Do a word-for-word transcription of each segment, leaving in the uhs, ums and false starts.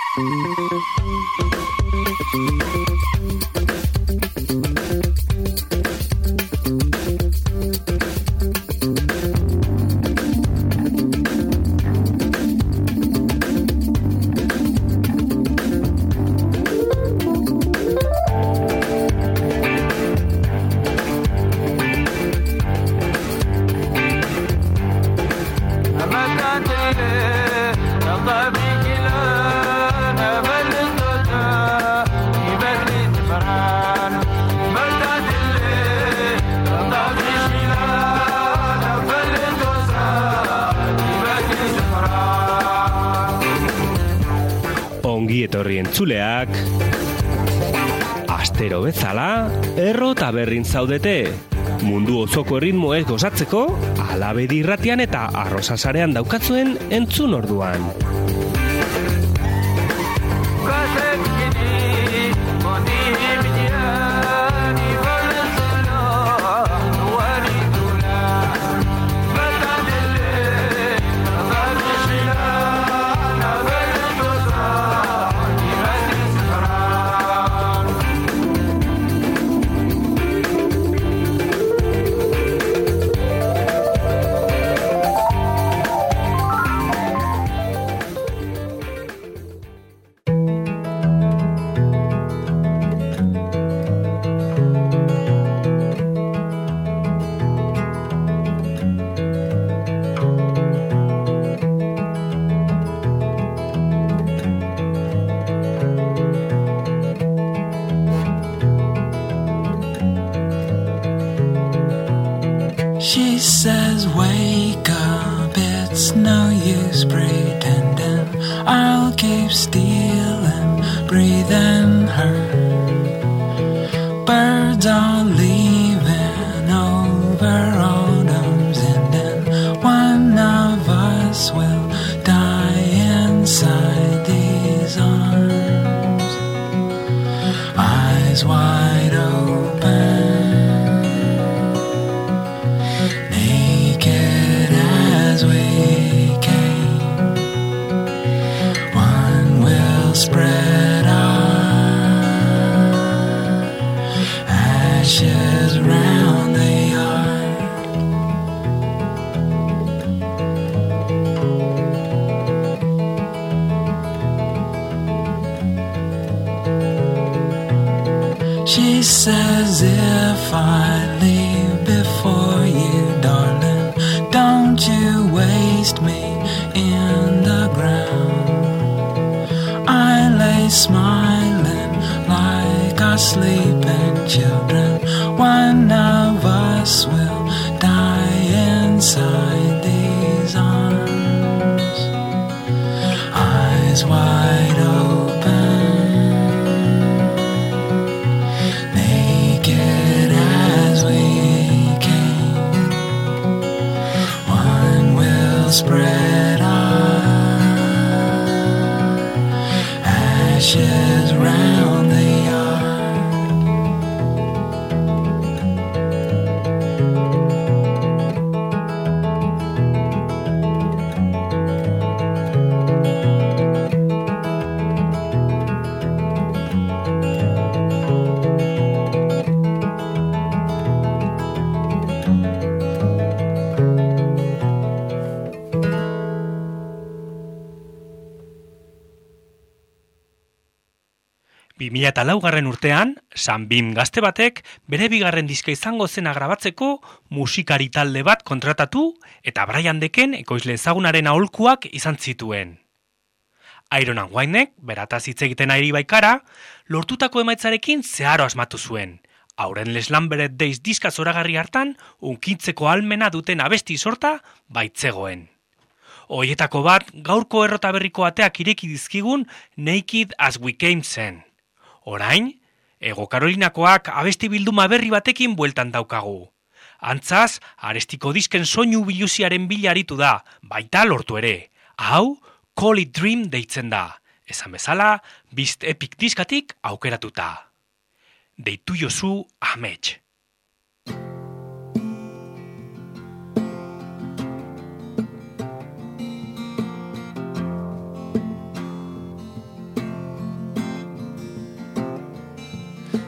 Etorri entzuleak, astero bezala, erro eta berrin zaudete. Mundu osoko erritmoez gozatzeko, Alabedi irratian eta Arrosasarean daukatzuen entzun orduan. She says, wake up, it's no use pretending. I'll keep stealing, breathing her. Birds are leaving over autumn's ending. One of us will die inside these arms. Eyes wide open. Spread our ashes round the yard. She says if I leave before you, darling, don't you waste me in the ground. I lay smiling like our sleeping children. One of us will die inside these arms. Eyes wide open, naked as we came. One will spread our ashes round the yard. bi mila laugarren urtean, Sunbeam gazte batek bere bigarren diska izango zena grabatzeko musikari talde bat kontratatu eta Brian Decken ekoizle ezagunaren aholkuak izan zituen. Iron and Winek, berataz hitz egiten ari baikara, lortutako emaitzarekin zeharo asmatu zuen. Hauren Les Lambert Days diska zoragarri hartan, unkitzeko almena duten abesti sorta baitzegoen. Hoietako bat, gaurko errota berriko ateak ireki dizkigun Naked as We Came zen. Orain, Ego Karolinakoak abesti bilduma berri batekin bueltan daukagu. Antzaz, Arestiko disken soinu biluziaren bila aritu da, baita lortu ere. Hau, Call It Dream deitzen da. Esan bezala, Beast Epic diskatik aukeratuta. Deitu jozu amets.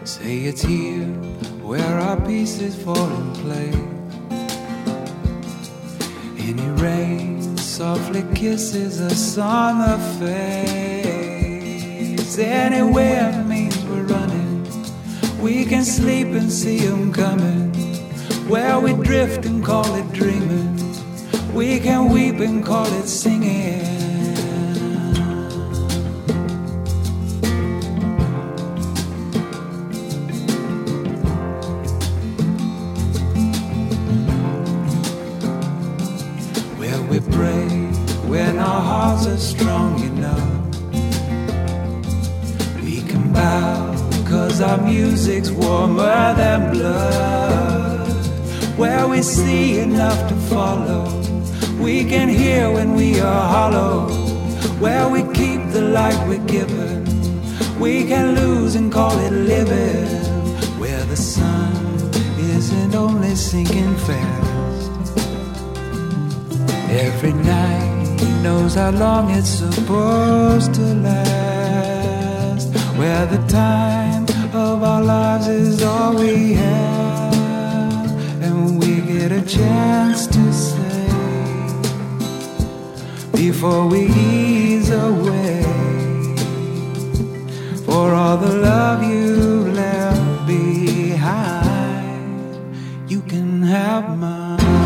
Say it's here where our pieces fall in place. Any rain softly kisses us on the face. Anywhere means we're running. We can sleep and see them coming. Where we drift and call it dreaming. We can weep and call it singing. Where we pray when our hearts are strong enough. We can bow cause our music's warmer than blood. Where we see enough to follow. We can hear when we are hollow. Where we keep the light we're given. We can lose and call it living. Where the sun isn't only sinking fast. Every night knows how long it's supposed to last. Where the time of our lives is all we have. And we get a chance to say before we ease away, for all the love you left behind, you can have mine.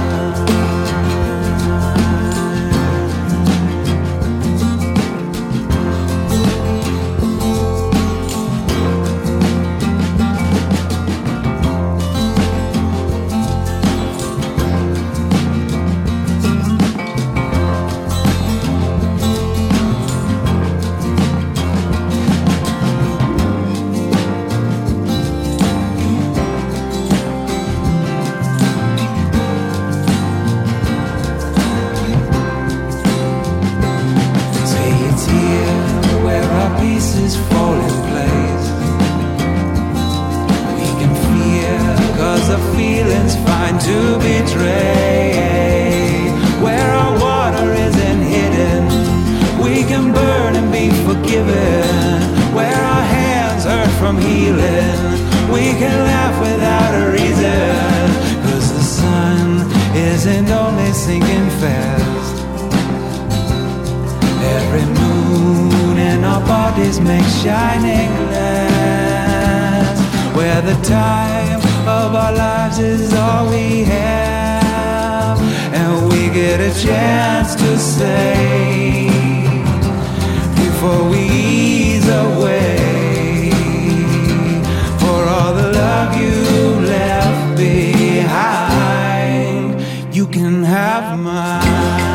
Pieces fall in place. We can fear cause the feeling's fine to betray. Where our water isn't hidden, we can burn and be forgiven. Where our hands hurt from healing, we can laugh without a reason. Cause the sun isn't only sinking fast. Every moon in our bodies make shining glass. Where the time of our lives is all we have. And we get a chance to say before we ease away, for all the love you left behind, you can have mine.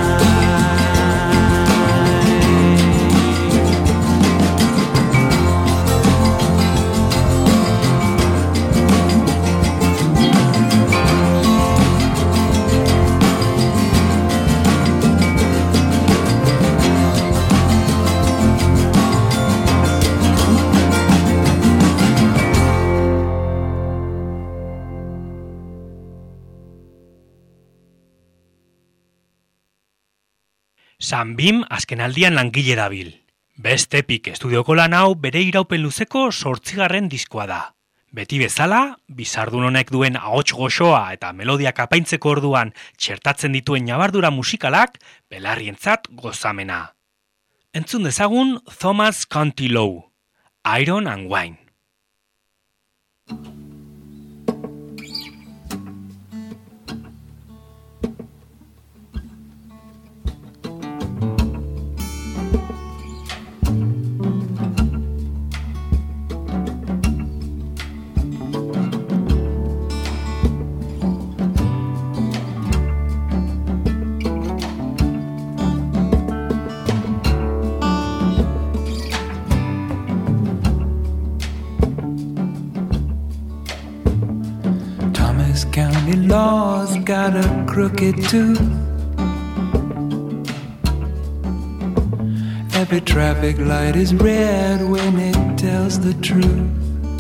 Sunbeam azkenaldian langile dabil. Best Epic estudioko lan hau bere iraupen luzeko zortzigarren diskoa da. Beti bezala, bizardun honek duen ahots goxoa eta melodiak apaintzeko orduan txertatzen dituen ñabardura musikalak belarrientzat gozamena. Entzun dezagun Thomas Cantilou, Iron and Wine. County law's got a crooked tooth. Every traffic light is red when it tells the truth.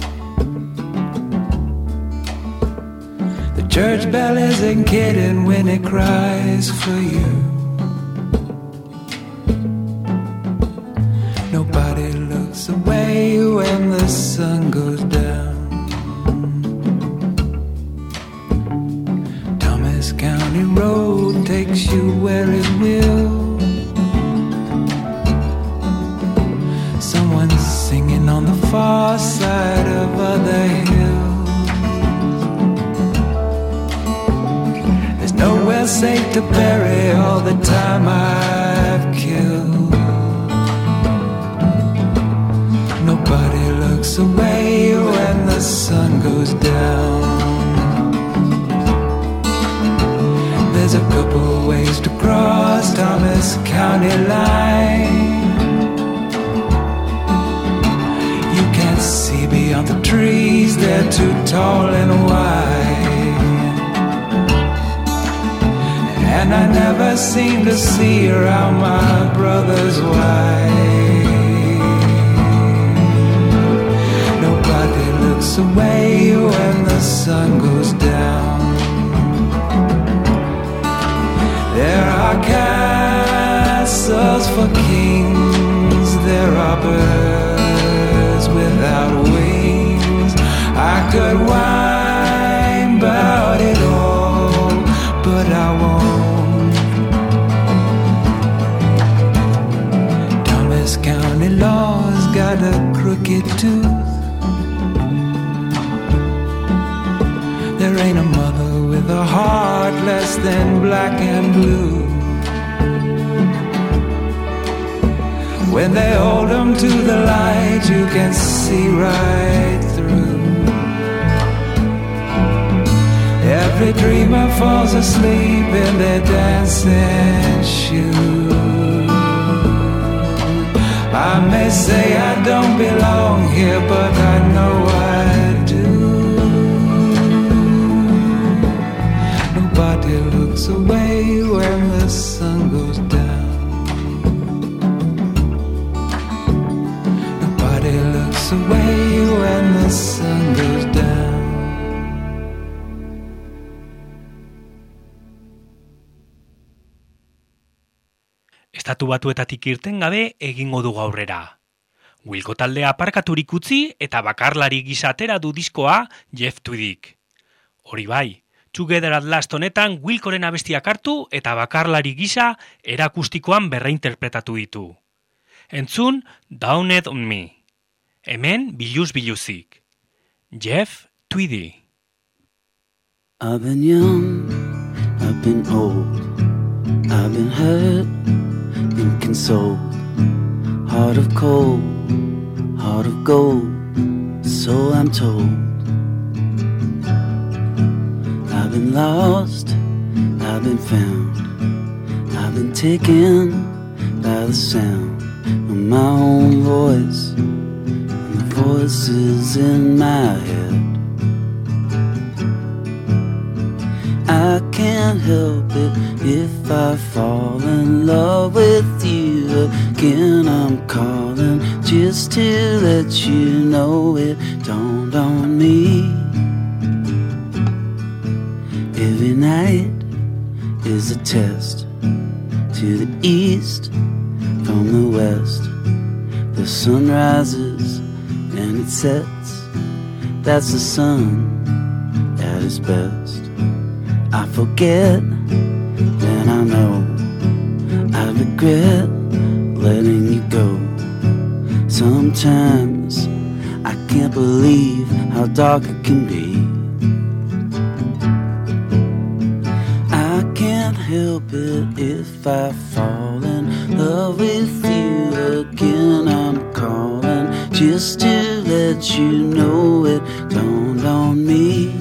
The church bell isn't kidding when it cries for you. Nobody looks away when the sun goes down. side of other hills. There's nowhere safe to bury all the time I've killed. Nobody looks away when the sun goes down. There's a couple ways to cross Thomas County line. You can't see beyond the trees, they're too tall and wide. And I never seem to see around my brother's wife. Nobody looks away when the sun goes down. There are castles for kings, there are birds without wings. I could whine about it all, but I won't. Thomas County law's got a crooked tooth. There ain't a mother with a heart less than black and blue. When they hold them to the light, you can see right through. Every dreamer falls asleep in their dancing shoes. I may say I don't belong here, but I know I do. Nobody looks away when the sun goes down. Nobody looks away when the sun goes down. Estatu Batuetatik irten gabe egingo dugu aurrera. Wilco taldea aparkaturik utzi eta bakarlari gisa atera du diskoa Jeff Tweedik. Hori bai, Together at Last honetan Wilcoren abestiak hartu eta bakarlari gisa erakustikoan berreinterpretatu ditu. Entzun Downed on Me. Hemen biluz biluzik. Jeff Tweedy. I've been young, I've been old, I've been hurt and consoled. Heart of cold, heart of gold, so I'm told. I've been lost, I've been found, I've been taken by the sound of my own voice and the voices in my head. I can't help it if I fall in love with you again. I'm calling just to let you know it dawned on me. Every night is a test. To the east from the west, the sun rises and it sets. That's the sun at its best. I forget, then I know I regret letting you go. Sometimes I can't believe how dark it can be. I can't help it if I fall in love with you again. I'm calling just to let you know it dawned on me.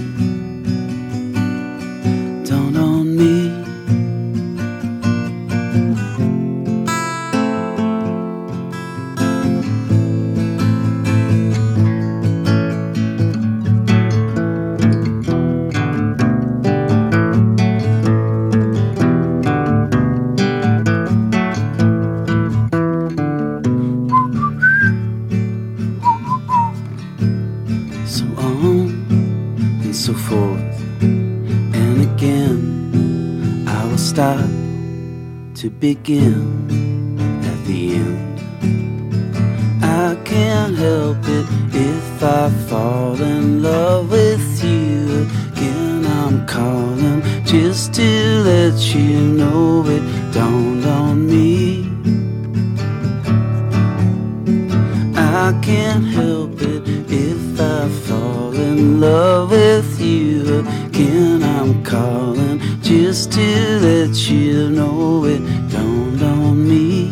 To begin at the end. I can't help it if I fall in love with you again. I'm calling just to let you know it dawned on me. I can't help it it if I fall in love with you again. I'm calling just to let you know it dawned on me.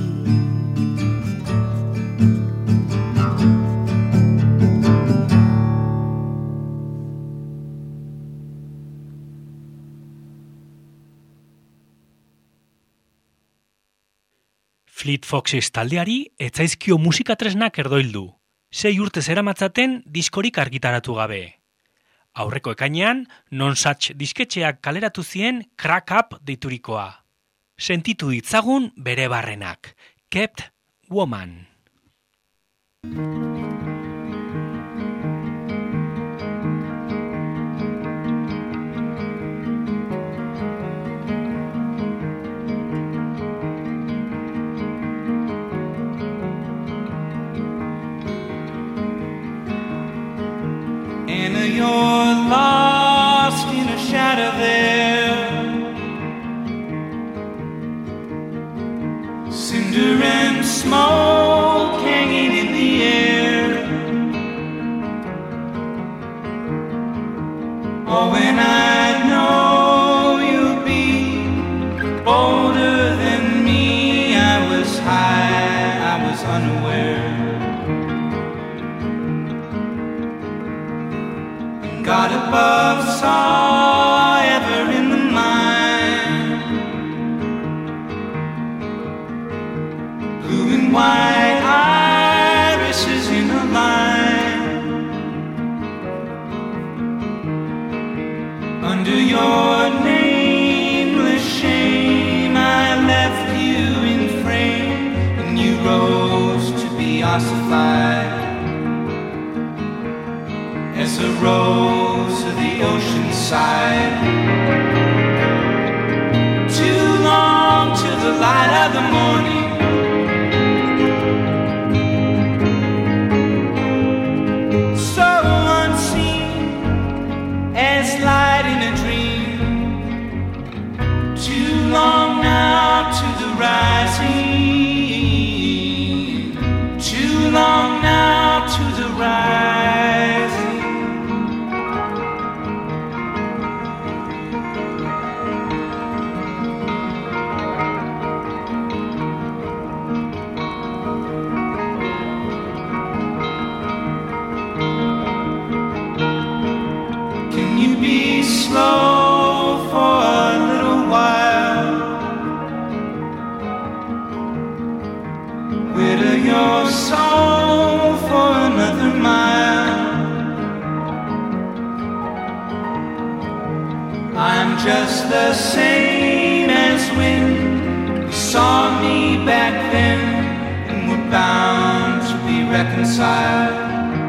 Fleet Foxes taldeari etzaizkio musikatresnak erdoildu. Sei urte zeramatzaten diskorik argitaratu gabe. Aurreko ekainean, Non-Such disketxeak kaleratu zien Crack Up deiturikoa. Sentitu ditzagun bere barrenak. Kept Woman. And you're lost in a shadow there, cinder and smoke hanging in the air. Oh, when I know you'll be bolder than me, I was high, I was unaware. God above saw ever in the mind, blue and white irises in a line. Under your nameless shame I left you in frame, and you rose to be ossified as a rose of the ocean side. Too long till the light of the morning, so unseen as light in a dream. Too long now to the rising, too long now to the rising. Slow for a little while, witter your soul for another mile. I'm just the same as when you saw me back then, and we're bound to be reconciled,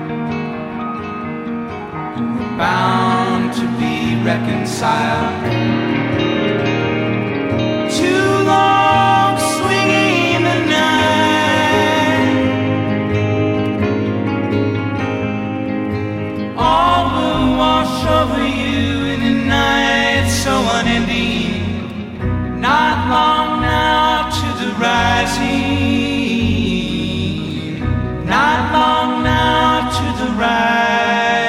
and we're bound to be reconciled. Too long swinging the night, all will wash over you in a night so unending. Not long now to the rising, not long now to the rising.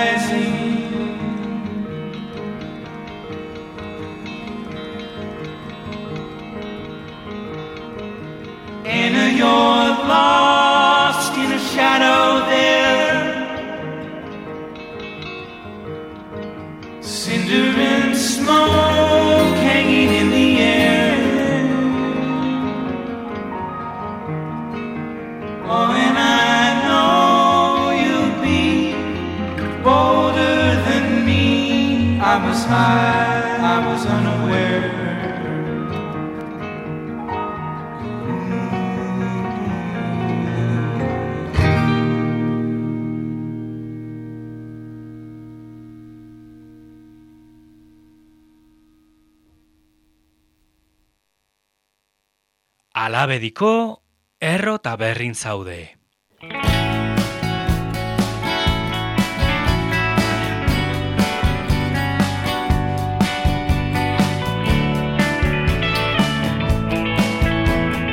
You're lost in a shadow there, cinder and smoke hanging in the air. Oh, and I know you'll be bolder than me. I was high, I was unaware. Alabediko erro eta berrin zaude.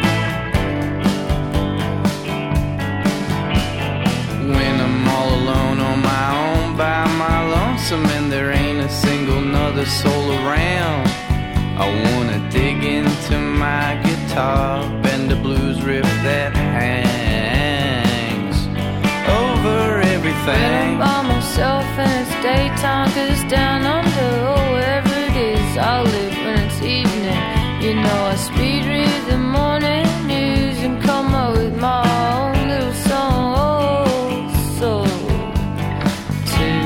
When I'm all alone lonesome and there ain't a single nother soul around, I wanna dig into my guitar, bend a blues riff that hangs over everything. When I'm by myself and it's daytime, 'cause down under, or wherever it is I live when it's evening, you know I speed read the morning news and come up with my own little song. Oh, so too.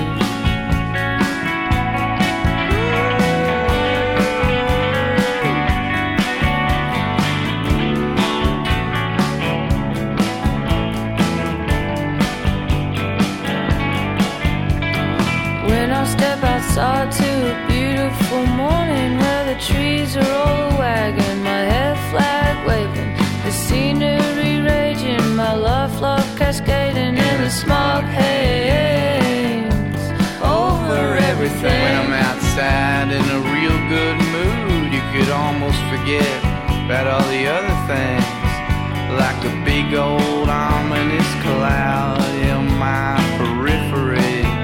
When I step outside to a beautiful morning where the trees are all a wagging, my head flag waving, the scenery raging, my love love cascading in the smog haze over everything. When I'm outside in a real good mood, you could almost forget about all the other things, like a big old ominous cloud in my periphery.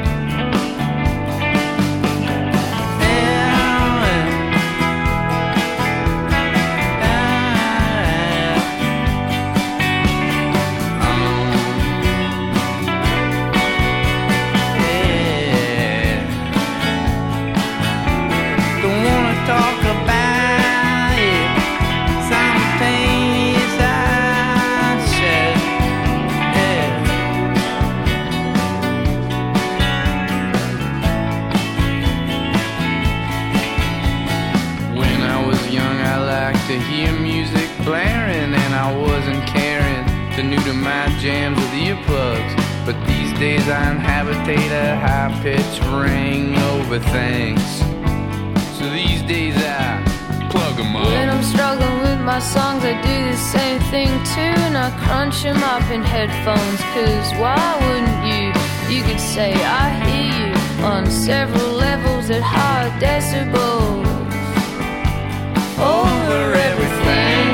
To hear music blaring and I wasn't caring to new to my jams with earplugs, but these days I inhabitate a high-pitched ring over things. So these days I plug them up. When I'm struggling with my songs I do the same thing too, and I crunch them up in headphones, 'cause why wouldn't you? You could say I hear you on several levels at high decibels over everything.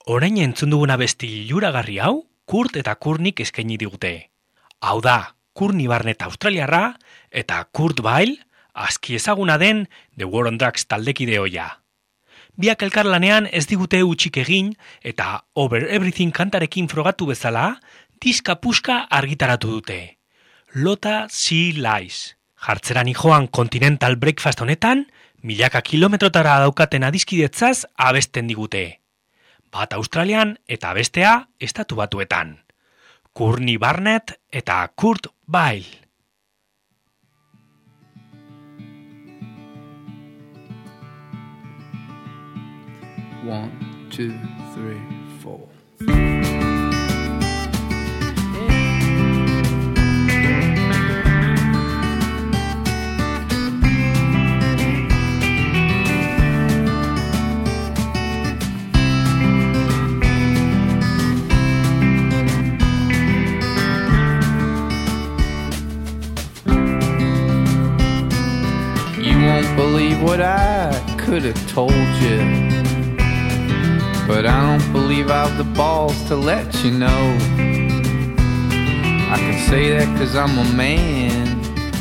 Orain entzun duguna besti liluragarri hau, Kurt eta Kurnik eskaini digute. Hau da, Courtney Barnett australiarra eta Kurt Weill, aski ezaguna den The War on Drugs taldekide ohia. Biak elkarlanean ez digute utxik egin eta Over Everything kantarekin frogatu bezala, diska puska argitaratu dute. Lota Sea Lies. Jartzeran joan Continental Breakfast honetan, milaka kilometrotara daukaten adiskidetzaz abesten digute. Bat Australian eta bestea Estatu Batuetan. Courtney Barnett eta Kurt Weill. One, two, three, four. Believe what I could have told you, but I don't believe I've the balls to let you know. I can say that cause I'm a man,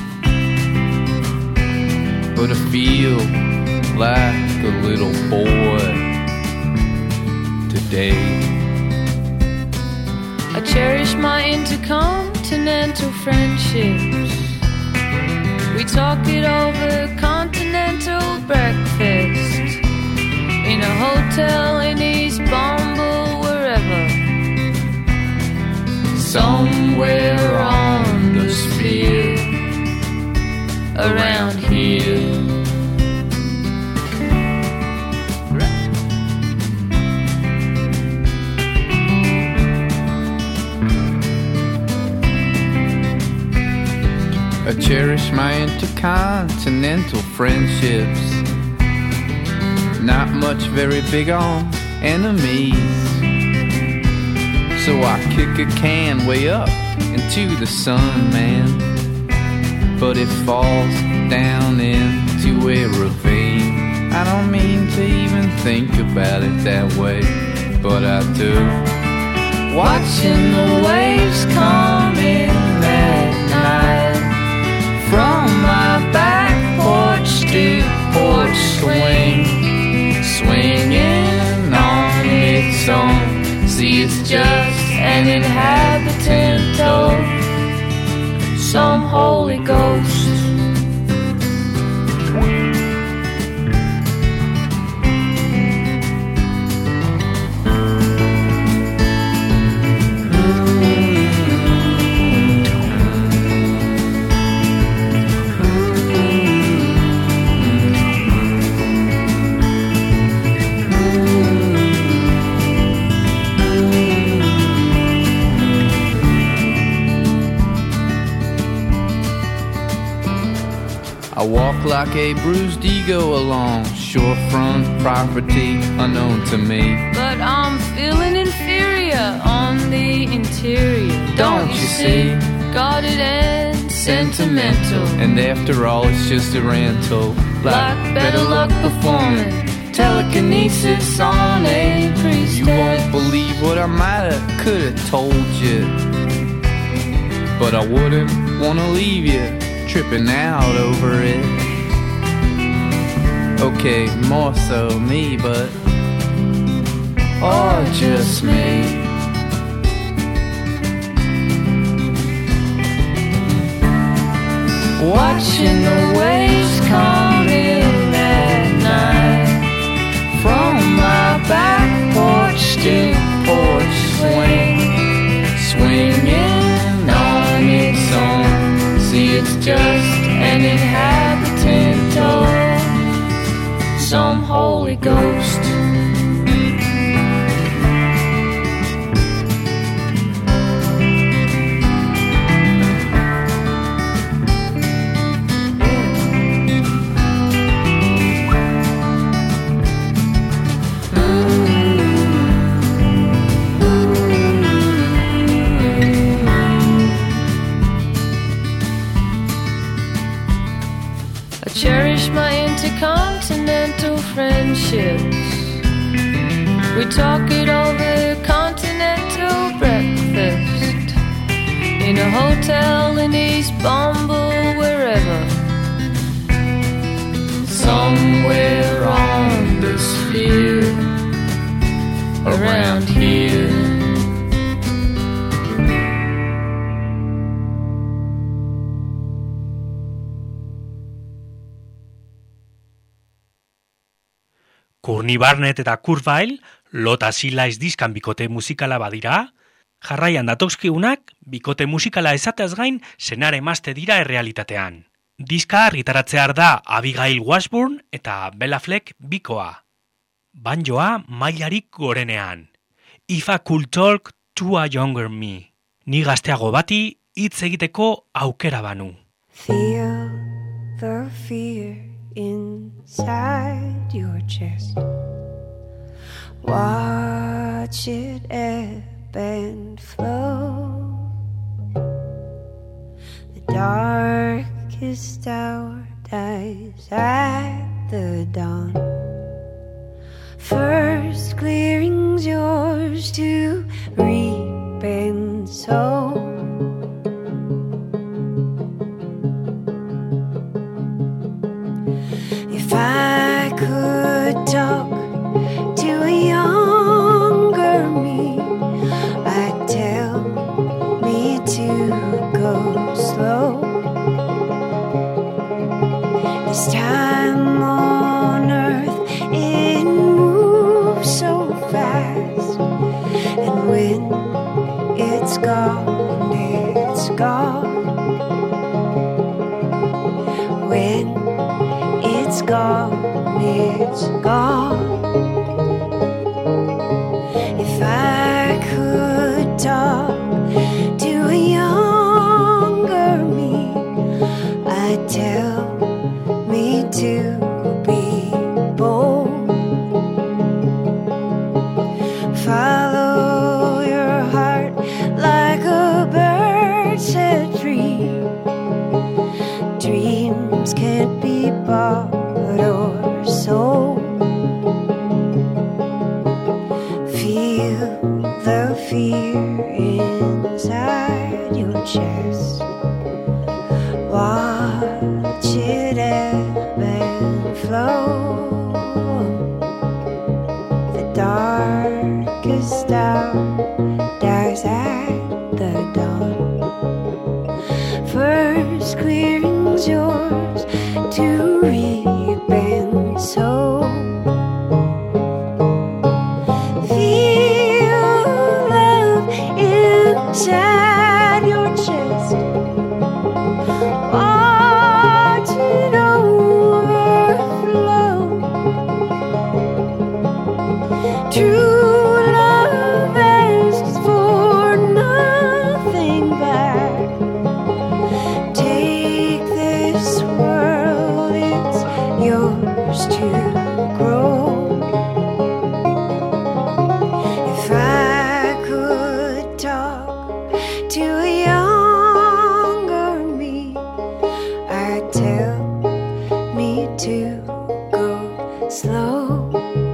but I feel like a little boy today. I cherish my intercontinental friendships. We talk it over continental breakfast in a hotel in East Bomble, wherever. Somewhere on the sphere around here. I cherish my intercontinental friendships. Not much very big on enemies, so I kick a can way up into the sun, man. But it falls down into a ravine. I don't mean to even think about it that way, but I do. Watching the waves come in at night, from my back porch to porch swing, swinging on its own. See, it's just an inhabitant of some Holy Ghost. I walk like a bruised ego along shorefront property unknown to me. But I'm feeling inferior on the interior. Don't you see? Guarded and sentimental. And after all, it's just a rental. Like better luck performing telekinesis on a priestess. You won't believe what I might have, could have told you, but I wouldn't want to leave you tripping out over it. Okay, more so me, but or just me. Watching the waves come in at night, from my back porch to porch swing, swinging on its own. See, it's just an inhabitant of some Holy Ghost. Cherish my intercontinental friendships. We talk it over continental breakfast in a hotel in East Bumble, wherever. Somewhere on the sphere around here. Courtney Barnett eta Kurt Weill Lota Silais diskan bikote musikala badira, jarraian datozkiunak bikote musikala esateaz gain senare emazte dira errealitatean. Diska argitaratzear da Abigail Washburn eta Bella Fleck bikoa. Banjoa mailarik gorenean. If I could talk to a younger me. Ni gazteago bati hitz egiteko aukera banu. Feel the fear inside your chest. Watch it ebb and flow. The darkest hour dies at the dawn. First clearing's yours to reap and sow. If I could talk to a younger me, I'd tell me to go slow. This time on earth it moves so fast, and when it's gone, it's gone. When it's gone, it's gone. If I could talk to a younger me, I'd tell me to be bold. Follow your heart like a bird set free. Dreams can't be bought or sold. Feel the fear inside your chest. Watch it ebb and flow. The darkest hour dies at the dawn. First clearing's yours to reap and sow. Feel love inside your chest. Watch it overflow. True love asks for nothing back. Take this world, it's yours to grow. If I could talk to a younger me, I'd tell me to go slow.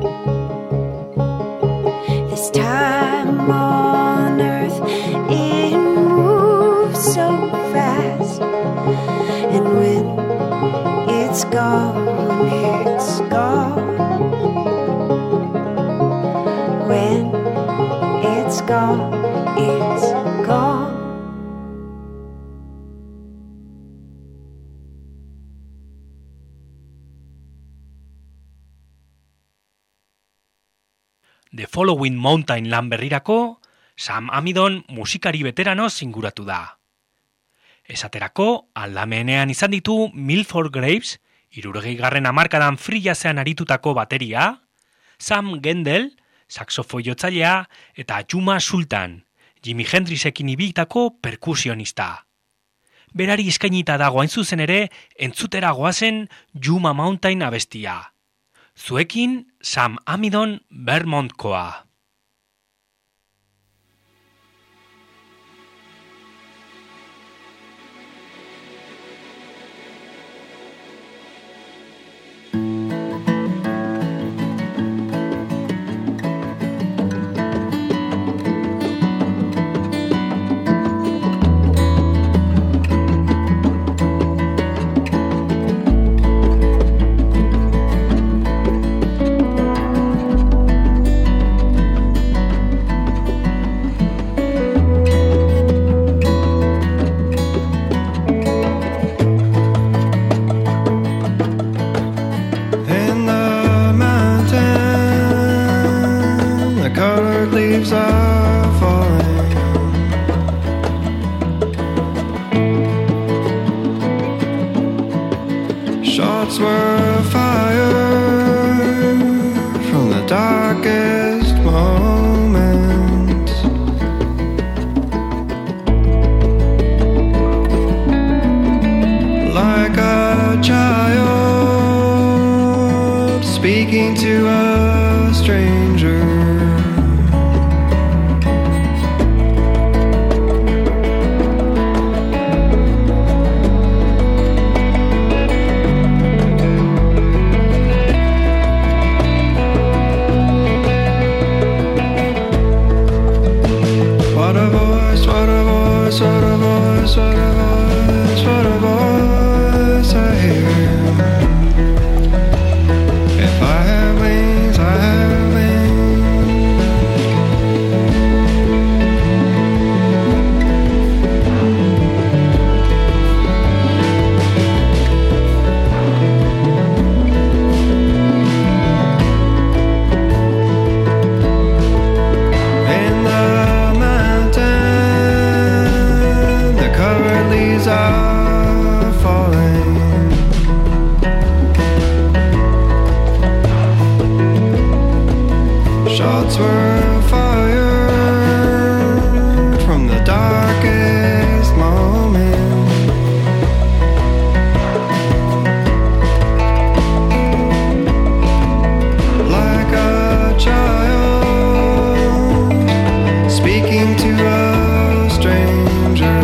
This time on earth it moves so fast, and when it's gone, it's gone. When it's gone, it's gone. The Following Mountain lan berrirako, Sam Amidon musikari veterano zinguratu da. Esaterako, aldamenean izan ditu Milford Graves, hirurogeigarren hamarkadan free jazzean aritutako bateria, Sam Gendel, saxofoi jotzailea, eta Juma Sultan, Jimi Hendrixekin ibiltako perkusionista. Berari eskainita dago hain zuzen ere, entzutera goazen Juma Mountain abestia. Zuekin Sam Amidon Vermontkoa. colored leaves are falling. Shots were fired from the darkest moments. Like a child speaking to a stranger. What a voice, what a voice, what a voice, what a voice, what a voice I hear. If I have wings, I have in the mountain, the covered leaves are falling. Shots were fired from the darkest moment. Like a child speaking to a stranger.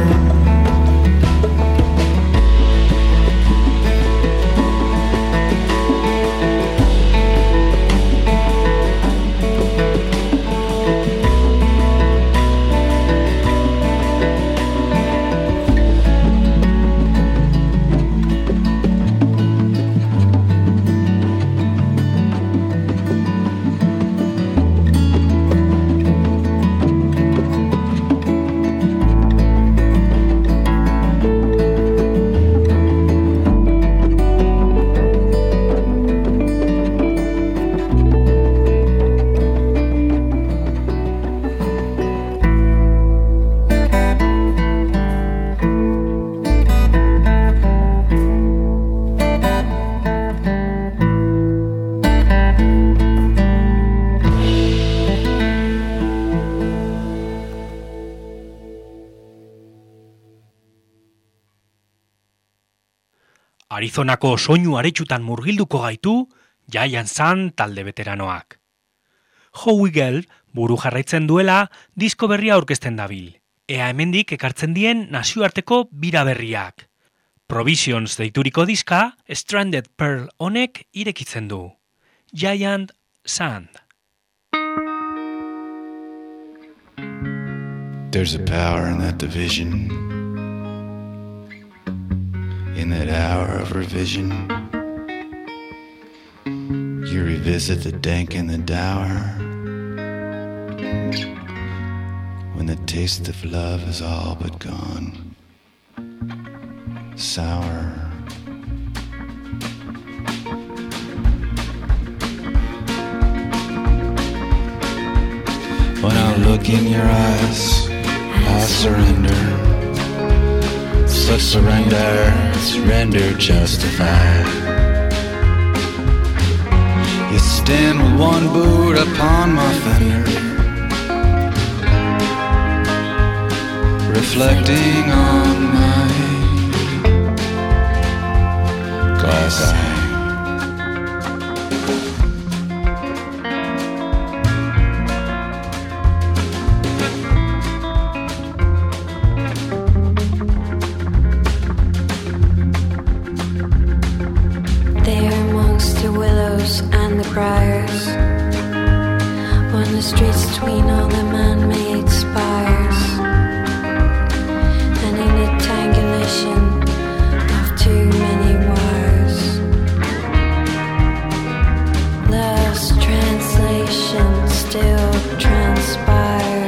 Arizonako soinu aretsutan murgilduko gaitu Giant Sand talde veteranoak. Howie Gell buru jarraitzen duela disko berria aurkezten dabil. Ea hemendik ekartzen dien nazioarteko bira berriak. Provisions deituriko diska Stranded Pearl honek irekitzen du. Giant Sand. There's a power in that division, in that hour of revision. You revisit the dank and the dour, when the taste of love is all but gone, sour. When I look in your eyes, I surrender. Such surrender, surrender justified. You stand with one boot upon my fender, reflecting on my glass eye. briars, on the streets between all the man-made spires, and in the tangulation of too many wires, love's translation still transpires.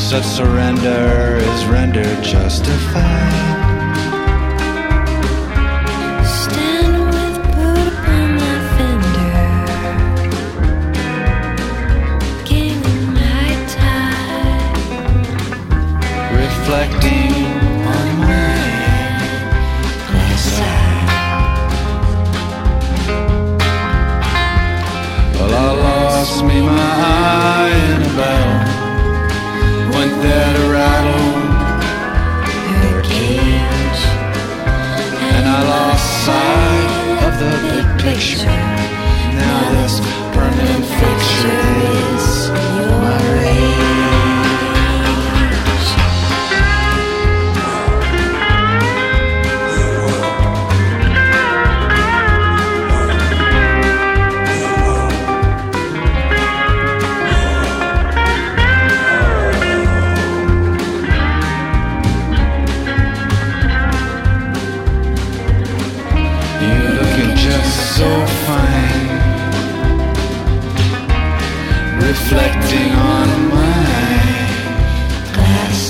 such surrender is rendered justified. Stand with boot upon my fender, gaining my tide, Reflecting on my side. Well, I lost me my eye in a battle, went there to rattle her cage, and I lost sight of the big picture. Now this permanent fixture is my rage. You're looking just so fine, reflecting on my glass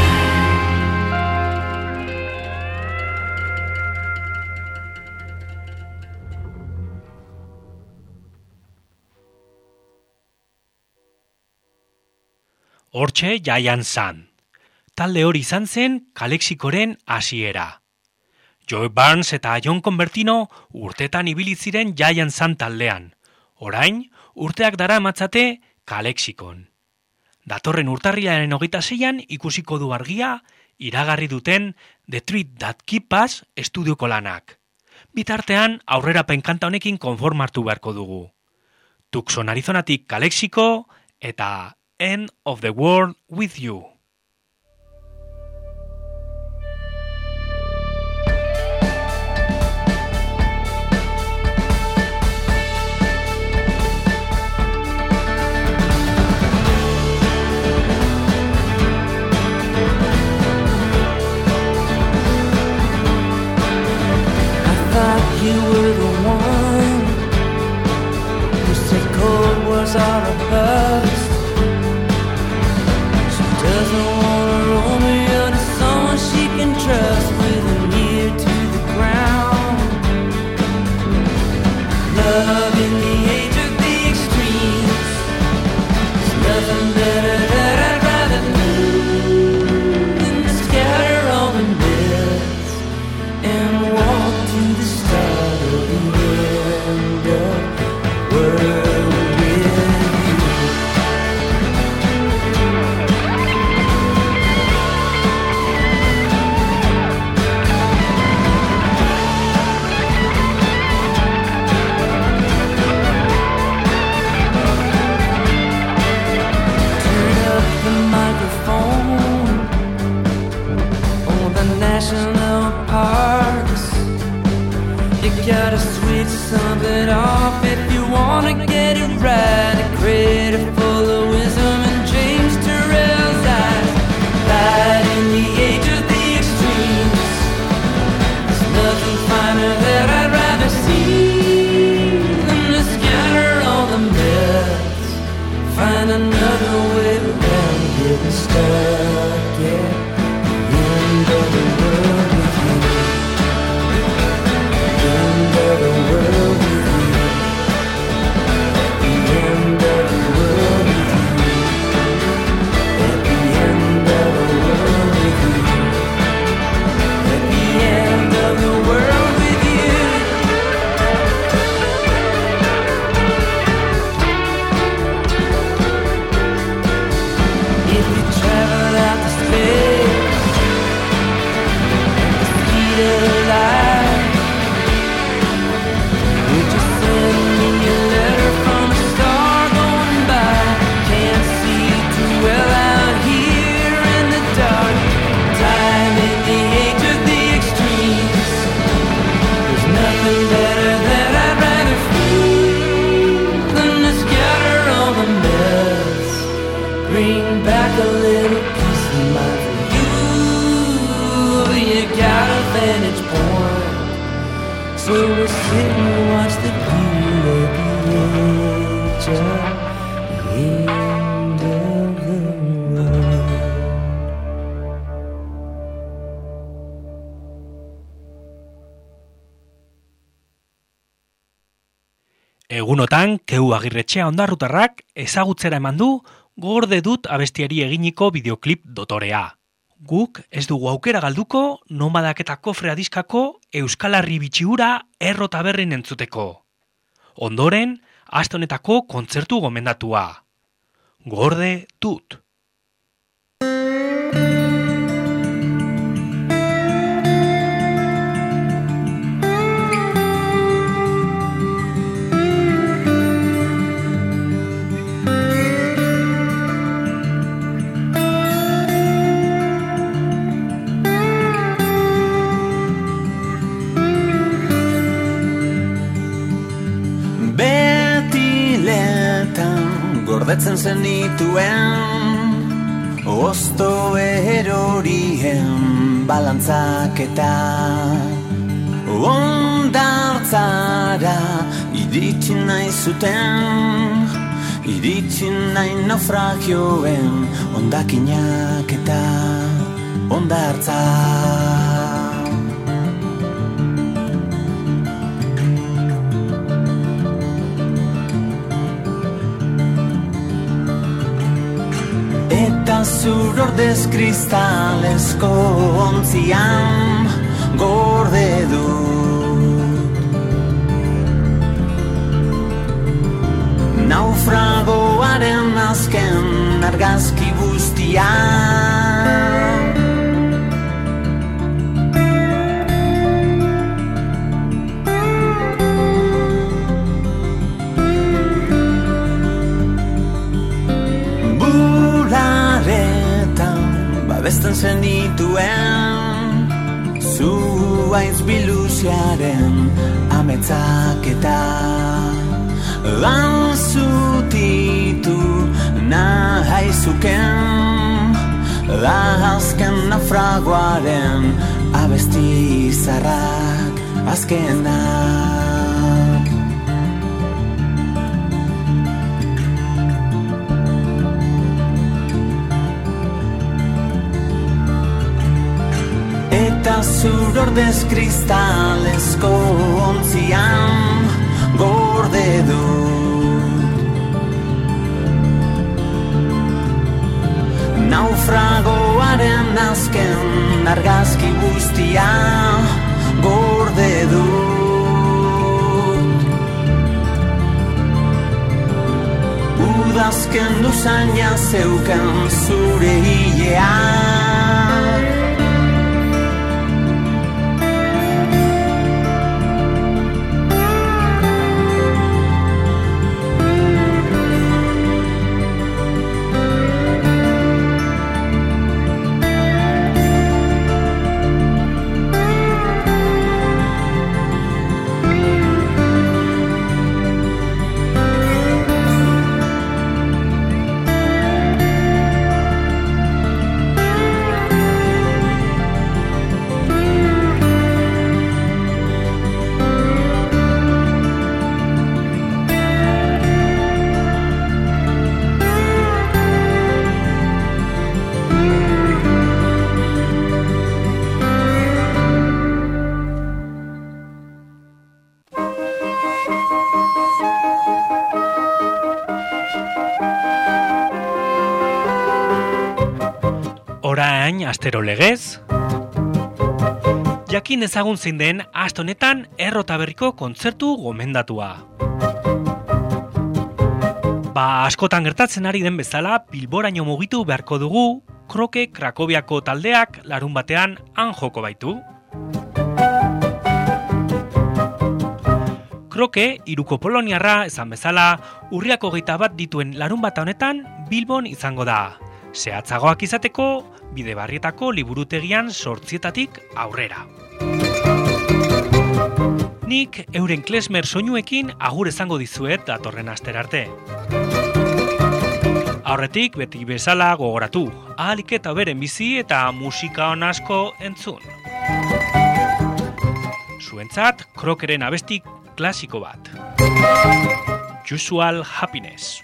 Hortxe Giant Sun. Talde hori izan zen Kalexikoren hasiera. Joe Barnes eta John Convertino urtetan ibili ziren Giant Sun taldean. Orain, urteak dara matzate Kalexikon. Datorren urtarrilaren hogeita seian ikusiko du argia iragarri duten The Treat That Keep Us estudioko lanak. Bitartean aurrerapen kanta honekin konformartu beharko dugu. Tucson Arizonatik Kalexiko eta End of the World with You. You were the one who said cold wars are a bust. She doesn't want to roll me into someone she can trust with an ear to the ground. Love in the age of the extremes. There's nothing better that I'd rather do than to scatter all the myths and walk to the start of the end of the world with you. Turn up the microphone on the national parks. You gotta switch something off if you wanna get it right. A crater full of wisdom in James Turrell's eyes. Light in the age of the extremes. There's nothing finer that I'd rather see than to scatter all the myths. Find another way around getting stuck, yeah. The end of the world with you. End of the world with you. The end of the world with you. At the end of the world with you. At the end of the world with you. If you travel out to space, the speed of light, would you send me a letter from a star going by? Can't see too well out here in the dark. Time in the age of the extremes. There's nothing better that I'd rather feel than to scatter all the mess. Bring back a little peace of mind for you. You got a vantage point, so we'll sit and watch the view at the edge of the end of the road. Egunotan, Keu Agirretxea Ondarrutarrak ezagutzera eman du Gorde dut abestiari eginiko bideoklip dotorea. Guk ez dugu aukera galduko Nomadak eta Kofrea diskako Euskal Herri bitxiura erro taberrin entzuteko. Ondoren, aste honetako kontzertu gomendatua. Gorde dut. Gordetzen zenituen Ozto erorien balantzaketa Ondartzara iritsi nahi zuten Iritsi nahi naufragioen ondakinak eta ondartza Zur ordez kristalezko ontzian gorde dut Naufragoaren azken argazki guztia Besten zenituen Zuaitz biluziaren ametzaketa Lanzutitu nahaizuken Da azken naufragoaren abesti zarrak azkenak Eta zur ordez kristalezko ontzian gorde dut Naufragoaren azken argazki guztia gorde dut Udazken duzaina zeuken zure hilean Orain astero legez, jakin ezagun zein den aste honetan Erro Taberriko kontzertu gomendatua. Ba, askotan gertatzen ari den bezala, Bilboraino mugitu beharko dugu, Kroke Krakoviako taldeak larun batean han joko baitu. Kroke, Iruko Poloniarra, esan bezala, urriak hogeita bat dituen larun bata honetan Bilbon izango da. Zehatzagoak izateko, Bidebarrietako liburutegian sortzietatik aurrera. Nik euren klezmer soinuekin agur esango dizuet datorren astera arte. Aurretik beti bezala gogoratu, ahalik eta beren bizi eta musika on asko entzun. Zuentzat, Krokeren abesti klasiko bat. Usual Happiness.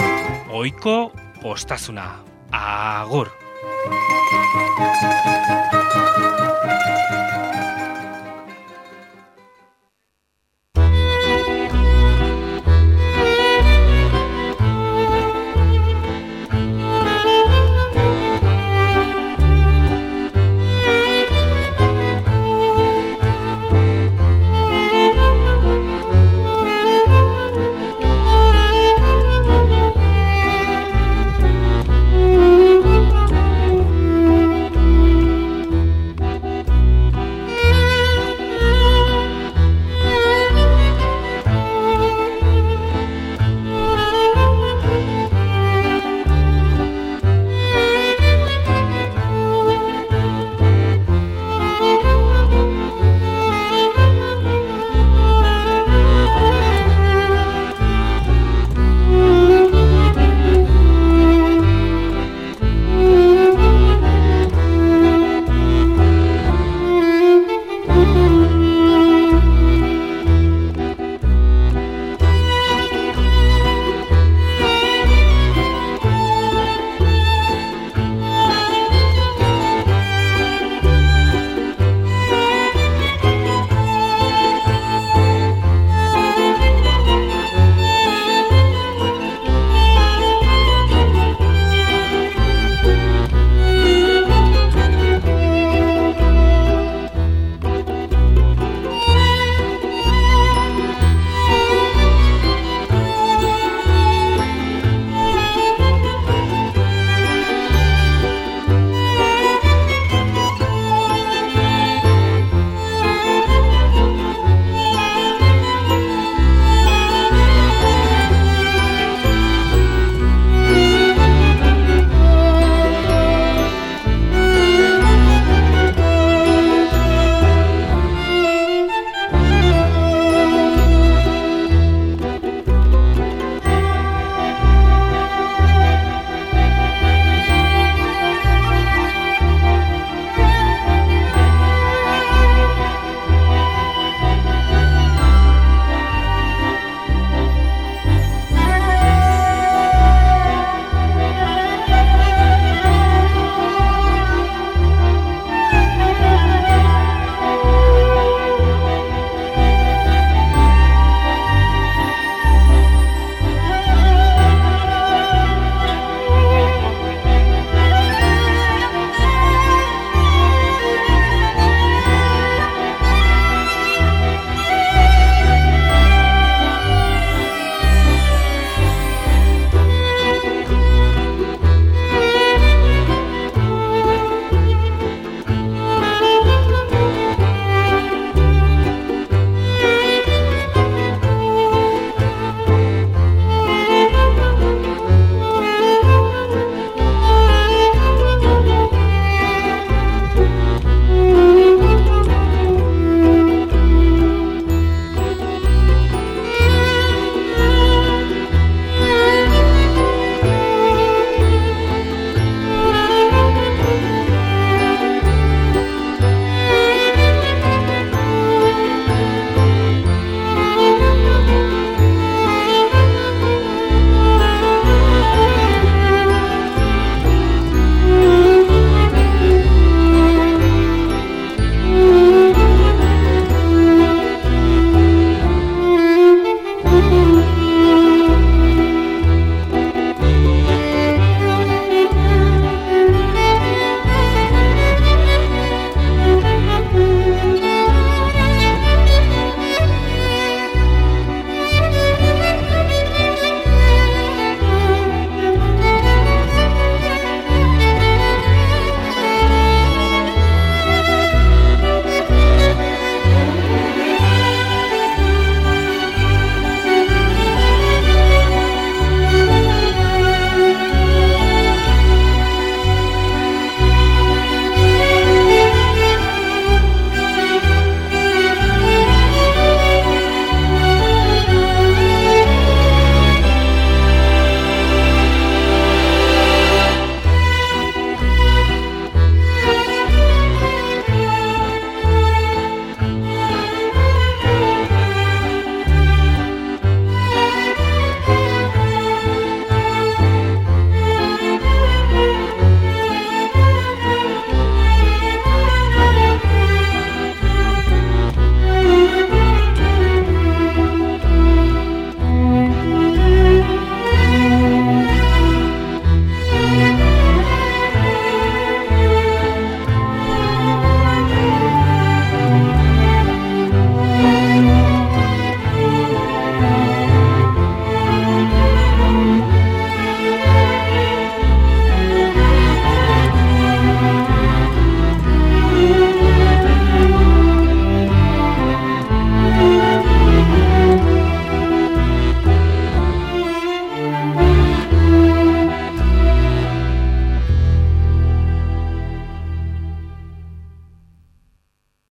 Oiko postazuna. Agur.